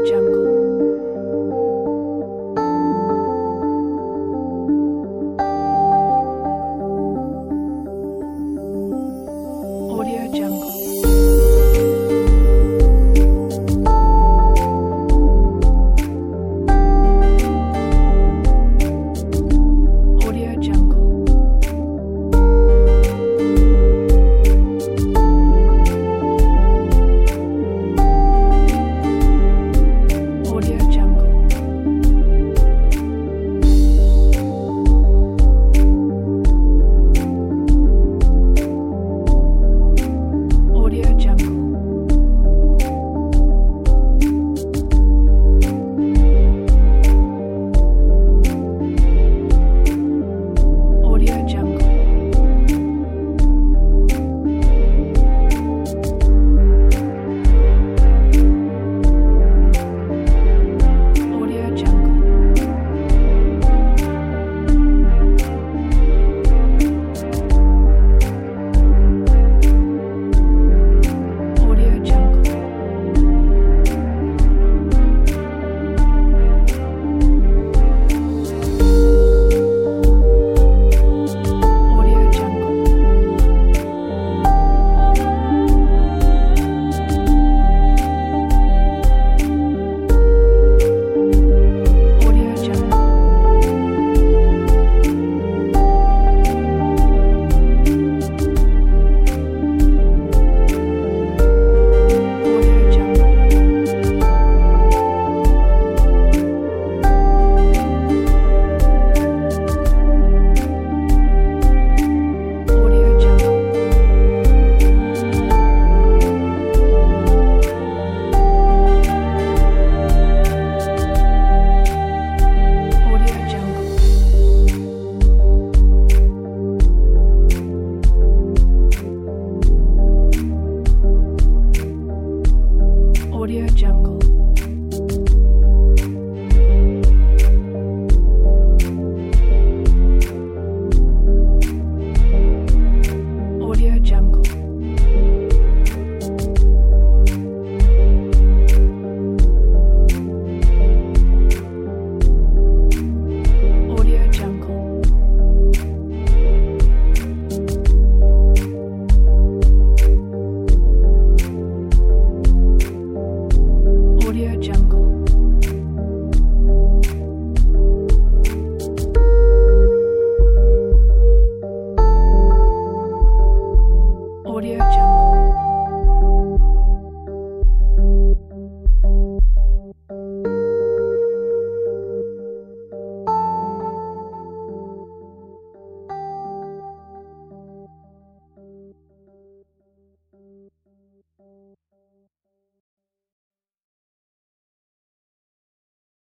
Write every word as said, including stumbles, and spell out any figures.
Jungle. Audio Jungle. Audio Jungle. Audio Jungle. Audio Jungle. Audio Jungle. Audio Jungle. Audio Jungle. Audio Jungle. Audio Jungle. Audio Jungle. Audio Jungle. Audio Jungle. Audio Jungle. Audio Jungle. Audio Jungle. Audio Jungle. Audio Jungle.